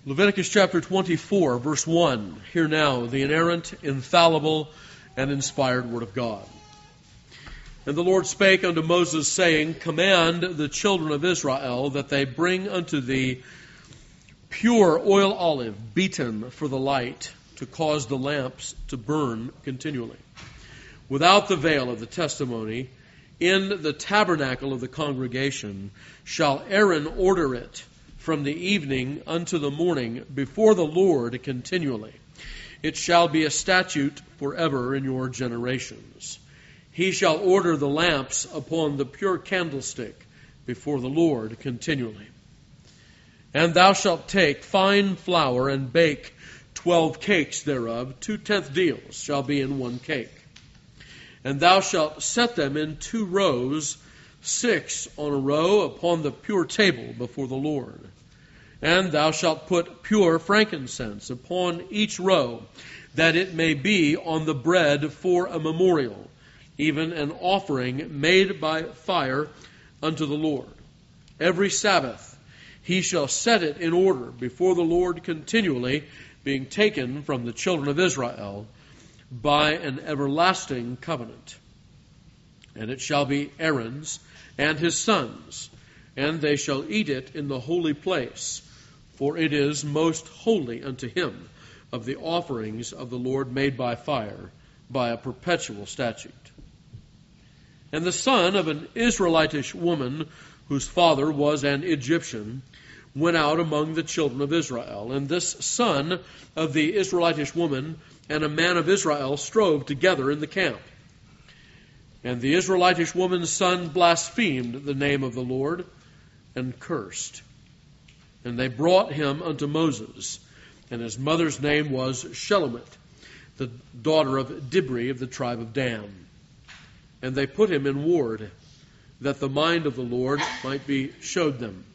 Leviticus chapter 24, verse 1. Hear now the inerrant, infallible, and inspired word of God. And the Lord spake unto Moses, saying, Command the children of Israel that they bring unto thee pure oil olive, beaten for the light, to cause the lamps to burn continually. Without the veil of the testimony, in the tabernacle of the congregation, shall Aaron order it from the evening unto the morning before the Lord continually. It shall be a statute forever in your generations. He shall order the lamps upon the pure candlestick before the Lord continually. And thou shalt take fine flour and bake 12 cakes thereof. 2/10 deals shall be in one cake. And thou shalt set them in 2 rows, 6 on a row upon the pure table before the Lord. And thou shalt put pure frankincense upon each row, that it may be on the bread for a memorial, even an offering made by fire unto the Lord. Every Sabbath he shall set it in order before the Lord continually, being taken from the children of Israel by an everlasting covenant. And it shall be Aaron's and his sons, and they shall eat it in the holy place, for it is most holy unto him of the offerings of the Lord made by fire, by a perpetual statute. And the son of an Israelitish woman, whose father was an Egyptian, went out among the children of Israel. And this son of the Israelitish woman and a man of Israel strove together in the camp. And the Israelitish woman's son blasphemed the name of the Lord and cursed. And they brought him unto Moses, and his mother's name was Shelomith, the daughter of Dibri of the tribe of Dan. And they put him in ward, that the mind of the Lord might be showed them.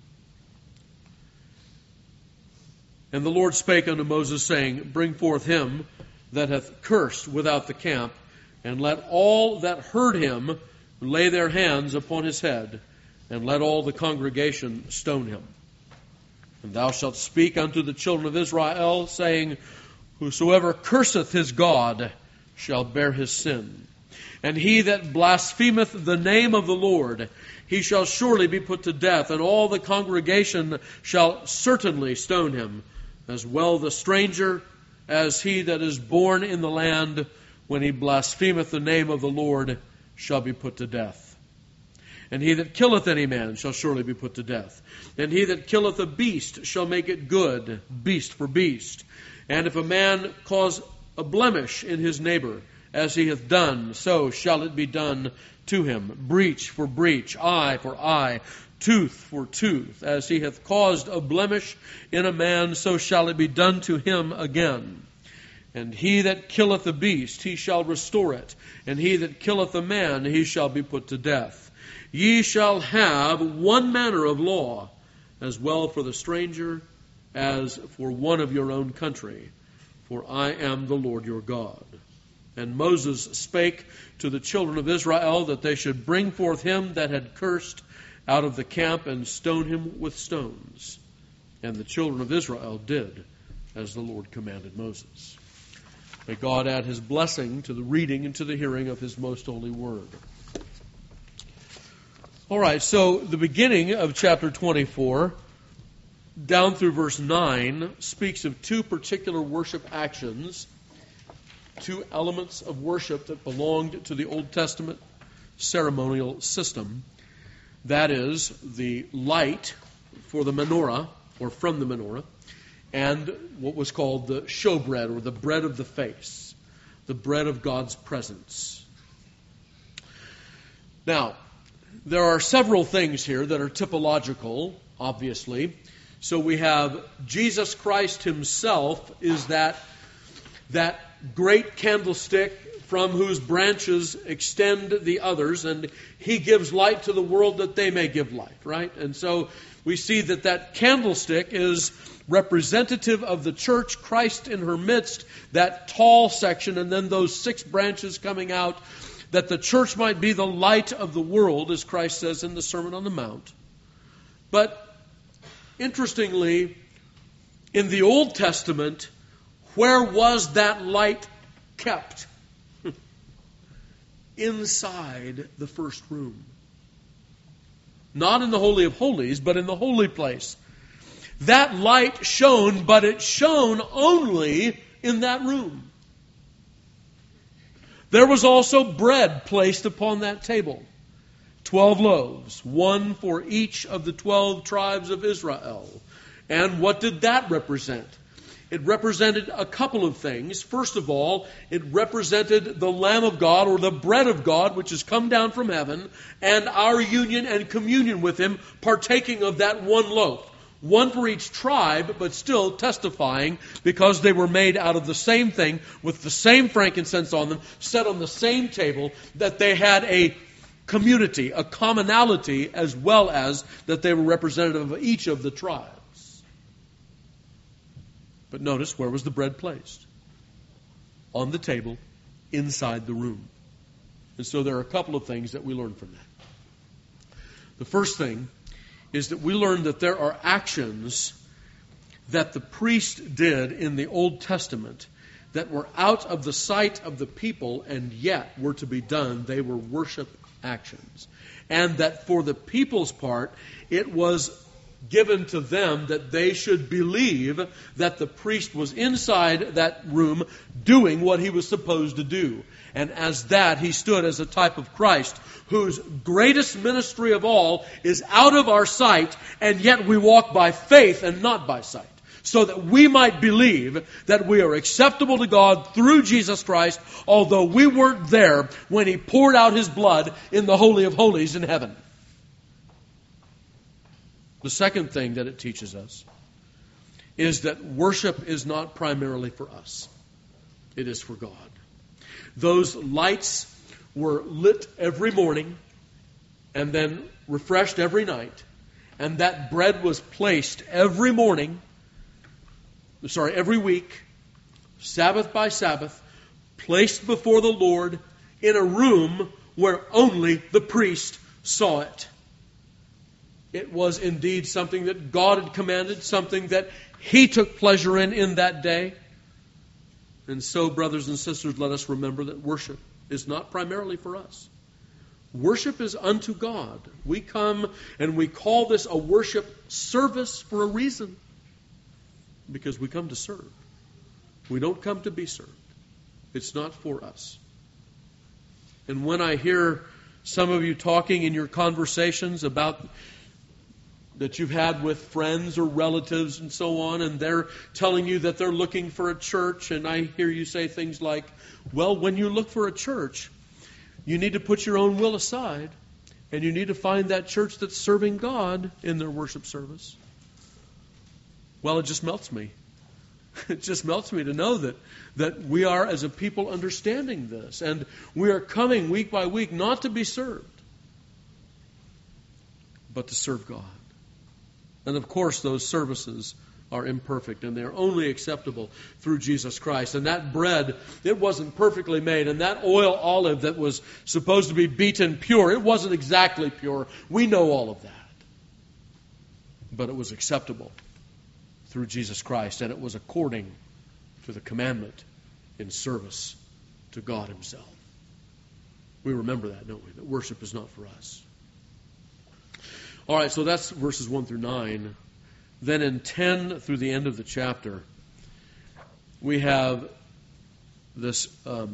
And the Lord spake unto Moses, saying, Bring forth him that hath cursed without the camp, and let all that heard him lay their hands upon his head, and let all the congregation stone him. And thou shalt speak unto the children of Israel, saying, Whosoever curseth his God shall bear his sin. And he that blasphemeth the name of the Lord, he shall surely be put to death, and all the congregation shall certainly stone him, as well the stranger as he that is born in the land, when he blasphemeth the name of the Lord, shall be put to death. And he that killeth any man shall surely be put to death. And he that killeth a beast shall make it good, beast for beast. And if a man cause a blemish in his neighbor, as he hath done, so shall it be done to him. Breach for breach, eye for eye, tooth for tooth. As he hath caused a blemish in a man, so shall it be done to him again. And he that killeth a beast, he shall restore it. And he that killeth a man, he shall be put to death. Ye shall have one manner of law, as well for the stranger as for one of your own country. For I am the Lord your God. And Moses spake to the children of Israel that they should bring forth him that had cursed out of the camp and stone him with stones. And the children of Israel did as the Lord commanded Moses. May God add his blessing to the reading and to the hearing of his most holy word. All right, so the beginning of chapter 24, down through verse 9, speaks of 2 particular worship actions, 2 elements of worship that belonged to the Old Testament ceremonial system. That is, the light for the menorah, or from the menorah, and what was called the showbread, or the bread of the face, the bread of God's presence. Now, there are several things here that are typological, obviously. So we have Jesus Christ himself is that great candlestick from whose branches extend the others, and he gives light to the world that they may give light, right? And so we see that candlestick is representative of the church, Christ in her midst, that tall section, and then those 6 branches coming out, that the church might be the light of the world, as Christ says in the Sermon on the Mount. But interestingly, In the Old Testament, where was that light kept? Inside the first room. Not in the Holy of Holies, but in the holy place. That light shone, but it shone only in that room. There was also bread placed upon that table. 12 loaves, one for each of the 12 tribes of Israel. And what did that represent? It represented a couple of things. First of all, it represented the Lamb of God, or the bread of God, which has come down from heaven, and our union and communion with Him, partaking of that one loaf. One for each tribe, but still testifying, because they were made out of the same thing, with the same frankincense on them, set on the same table, that they had a community, a commonality, as well as that they were representative of each of the tribes. But notice, where was the bread placed? On the table, inside the room. And so there are a couple of things that we learn from that. The first thing is that we learn that there are actions that the priest did in the Old Testament that were out of the sight of the people and yet were to be done. They were worship actions. And that for the people's part, it was given to them that they should believe that the priest was inside that room doing what he was supposed to do. And as that, he stood as a type of Christ, whose greatest ministry of all is out of our sight, and yet we walk by faith and not by sight, so that we might believe that we are acceptable to God through Jesus Christ, although we weren't there when He poured out His blood in the Holy of Holies in heaven. The second thing that it teaches us is that worship is not primarily for us. It is for God. Those lights were lit every morning and then refreshed every night. And that bread was placed every week, Sabbath by Sabbath, placed before the Lord in a room where only the priest saw it. It was indeed something that God had commanded, something that He took pleasure in that day. And so, brothers and sisters, let us remember that worship is not primarily for us. Worship is unto God. We come and we call this a worship service for a reason. Because we come to serve. We don't come to be served. It's not for us. And when I hear some of you talking in your conversations about that you've had with friends or relatives and so on, and they're telling you that they're looking for a church, and I hear you say things like, well, when you look for a church, you need to put your own will aside, and you need to find that church that's serving God in their worship service. Well, it just melts me. It just melts me to know that we are, as a people, understanding this, and we are coming week by week not to be served, but to serve God. And of course, those services are imperfect, and they're only acceptable through Jesus Christ. And that bread, it wasn't perfectly made, and that oil olive that was supposed to be beaten pure, it wasn't exactly pure. We know all of that. But it was acceptable through Jesus Christ, and it was according to the commandment in service to God Himself. We remember that, don't we? That worship is not for us. All right, so that's verses 1 through 9. Then in 10 through the end of the chapter, we have this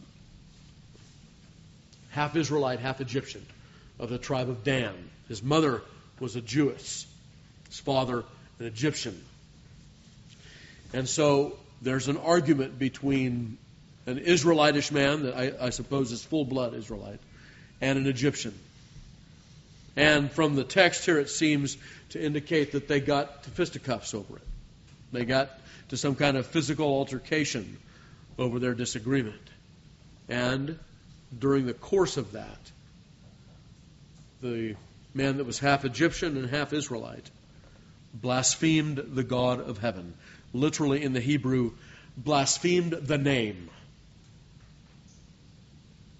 half Israelite, half Egyptian of the tribe of Dan. His mother was a Jewess, his father an Egyptian. And so there's an argument between an Israelitish man, that I suppose is full-blood Israelite, and an Egyptian. And from the text here, it seems to indicate that they got to fisticuffs over it. They got to some kind of physical altercation over their disagreement. And during the course of that, the man that was half Egyptian and half Israelite blasphemed the God of heaven. Literally in the Hebrew, blasphemed the name.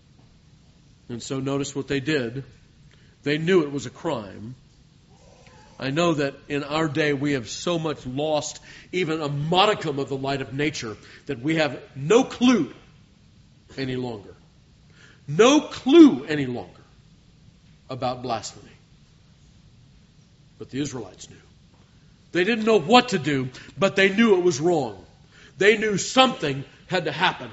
And so notice what they did. They knew it was a crime, I know that in our day we have so much lost even a modicum of the light of nature that we have no clue any longer. No clue any longer about blasphemy. But the Israelites knew. They didn't know what to do, but they knew it was wrong. They knew something had to happen.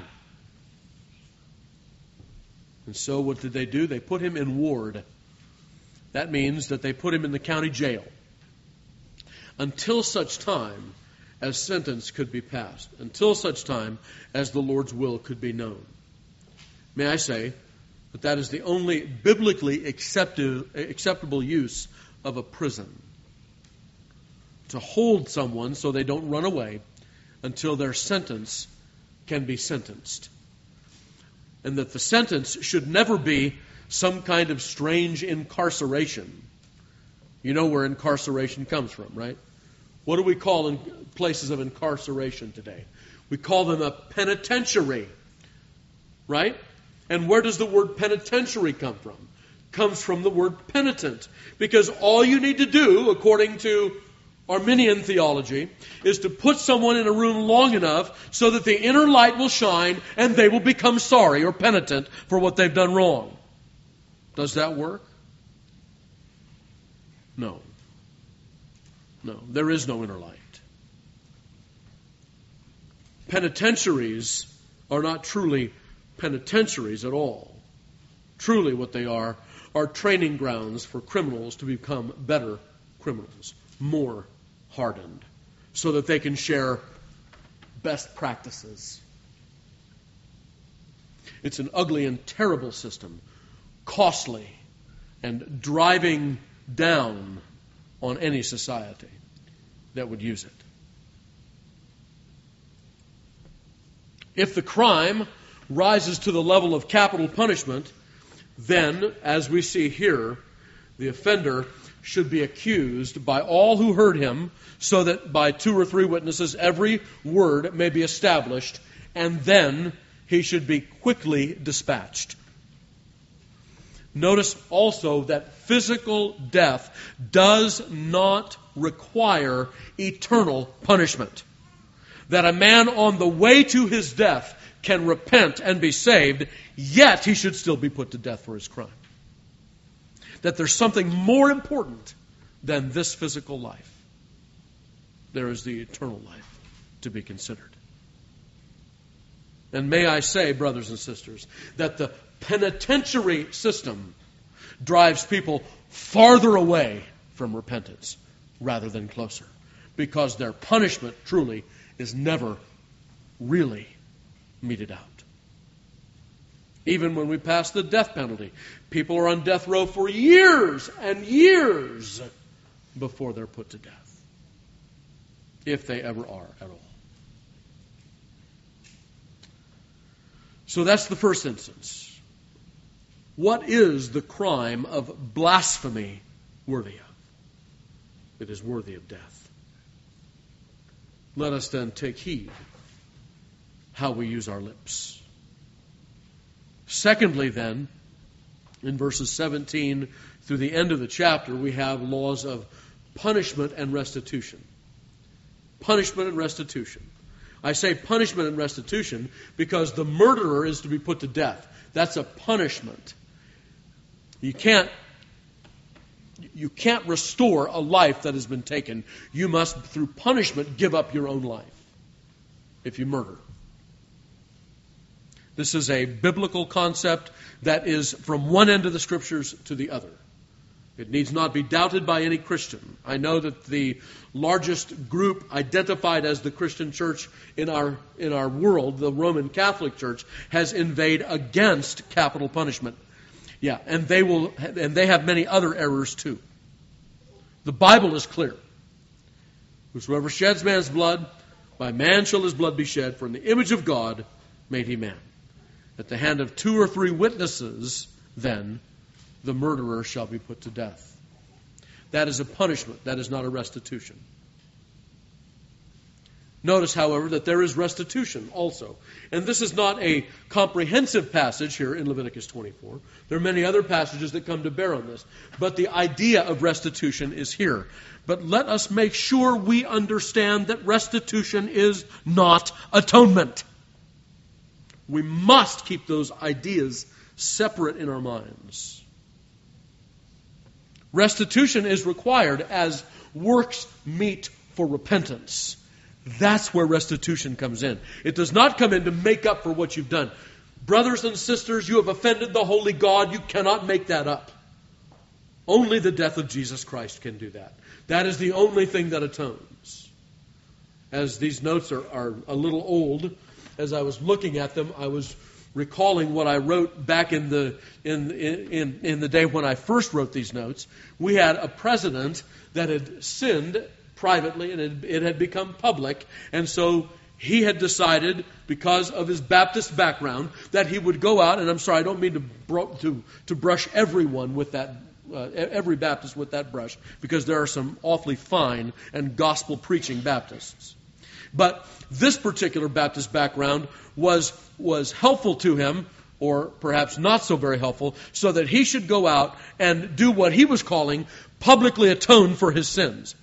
And so what did they do? They put him in ward. That means that they put him in the county jail until such time as sentence could be passed, until such time as the Lord's will could be known. May I say that is the only biblically acceptable use of a prison. To hold someone so they don't run away until their sentence can be sentenced. And that the sentence should never be some kind of strange incarceration. You know where incarceration comes from, right? What do we call in places of incarceration today? We call them a penitentiary, right? And where does the word penitentiary come from? It comes from the word penitent. Because all you need to do, according to Arminian theology, is to put someone in a room long enough so that the inner light will shine and they will become sorry or penitent for what they've done wrong. Does that work? No. No, there is no inner light. Penitentiaries are not truly penitentiaries at all. Truly what they are training grounds for criminals to become better criminals, more hardened, so that they can share best practices. It's an ugly and terrible system, costly and driving down on any society that would use it. If the crime rises to the level of capital punishment, then, as we see here, the offender should be accused by all who heard him, so that by 2 or 3 witnesses every word may be established, and then he should be quickly dispatched. Notice also that physical death does not require eternal punishment. That a man on the way to his death can repent and be saved, yet he should still be put to death for his crime. That there's something more important than this physical life. There is the eternal life to be considered. And may I say, brothers and sisters, that the penitentiary system drives people farther away from repentance rather than closer, because their punishment truly is never really meted out. Even when we pass the death penalty, people are on death row for years and years before they're put to death, if they ever are at all. So that's the first instance. What is the crime of blasphemy worthy of? It is worthy of death. Let us then take heed how we use our lips. Secondly, then, in verses 17 through the end of the chapter, we have laws of punishment and restitution. Punishment and restitution. I say punishment and restitution because the murderer is to be put to death. That's a punishment. You can't restore a life that has been taken. You must, through punishment, give up your own life if you murder. This is a biblical concept that is from one end of the Scriptures to the other. It needs not be doubted by any Christian. I know that the largest group identified as the Christian church in our world, the Roman Catholic Church, has inveighed against capital punishment. Yeah, and they have many other errors too. The Bible is clear. Whosoever sheds man's blood, by man shall his blood be shed, for in the image of God made he man. At the hand of 2 or 3 witnesses, then, the murderer shall be put to death. That is a punishment. That is not a restitution. Notice, however, that there is restitution also. And this is not a comprehensive passage here in Leviticus 24. There are many other passages that come to bear on this. But the idea of restitution is here. But let us make sure we understand that restitution is not atonement. We must keep those ideas separate in our minds. Restitution is required as works meet for repentance. That's where restitution comes in. It does not come in to make up for what you've done. Brothers and sisters, you have offended the holy God. You cannot make that up. Only the death of Jesus Christ can do that. That is the only thing that atones. As these notes are a little old, as I was looking at them, I was recalling what I wrote back in the day when I first wrote these notes. We had a president that had sinned privately, and it had become public, and so he had decided, because of his Baptist background, that he would go out, and I'm sorry, I don't mean to brush everyone with that, every Baptist with that brush, because there are some awfully fine and gospel-preaching Baptists. But this particular Baptist background was helpful to him, or perhaps not so very helpful, so that he should go out and do what he was calling publicly atone for his sins.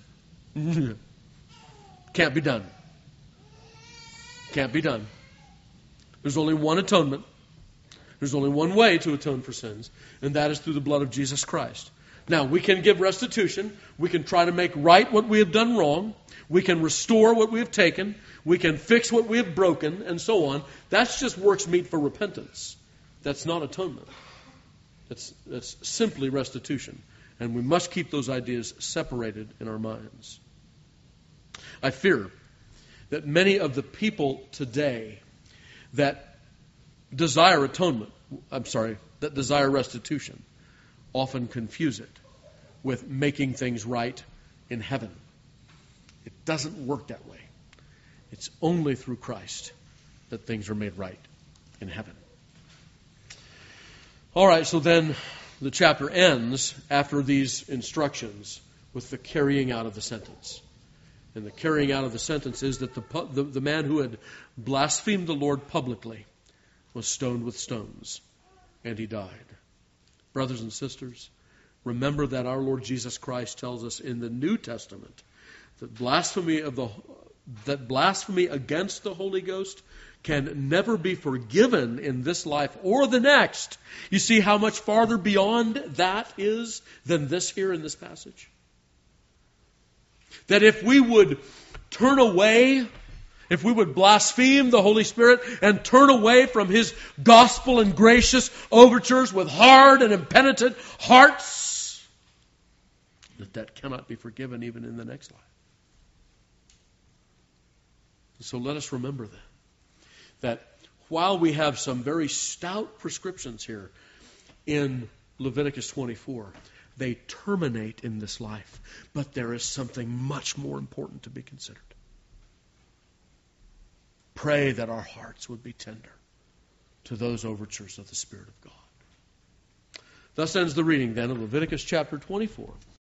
Can't be done. Can't be done. There's only one atonement. There's only one way to atone for sins, and that is through the blood of Jesus Christ. Now, we can give restitution. We can try to make right what we have done wrong. We can restore what we have taken. We can fix what we have broken, and so on. That's just works meet for repentance. That's not atonement. That's simply restitution. And we must keep those ideas separated in our minds. I fear that many of the people today that desire atonement, that desire restitution, often confuse it with making things right in heaven. It doesn't work that way. It's only through Christ that things are made right in heaven. All right, so then the chapter ends after these instructions with the carrying out of the sentence. And the carrying out of the sentence is that the man who had blasphemed the Lord publicly was stoned with stones, and he died. Brothers and sisters, remember that our Lord Jesus Christ tells us in the New Testament that blasphemy against the Holy Ghost can never be forgiven in this life or the next. You see how much farther beyond that is than this here in this passage? That if we would turn away, if we would blaspheme the Holy Spirit and turn away from His gospel and gracious overtures with hard and impenitent hearts, that cannot be forgiven even in the next life. So let us remember that while we have some very stout prescriptions here in Leviticus 24, they terminate in this life. But there is something much more important to be considered. Pray that our hearts would be tender to those overtures of the Spirit of God. Thus ends the reading then of Leviticus chapter 24.